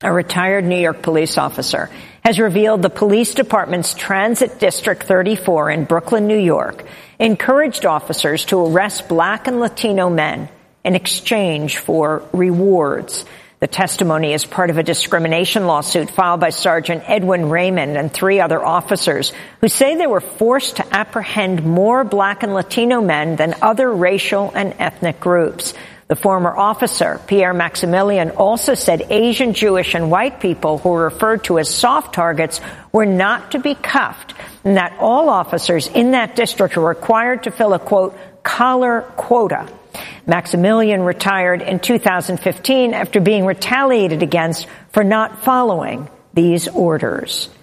A retired New York police officer has revealed the police department's Transit District 34 in Brooklyn, New York, encouraged officers to arrest Black and Latino men in exchange for rewards. The testimony is part of a discrimination lawsuit filed by Sergeant Edwin Raymond and 3 other officers who say they were forced to apprehend more Black and Latino men than other racial and ethnic groups. The former officer, Pierre Maximilian, also said Asian, Jewish, and white people who were referred to as soft targets were not to be cuffed, and that all officers in that district were required to fill a, quote, collar quota. Maximilian retired in 2015 after being retaliated against for not following these orders.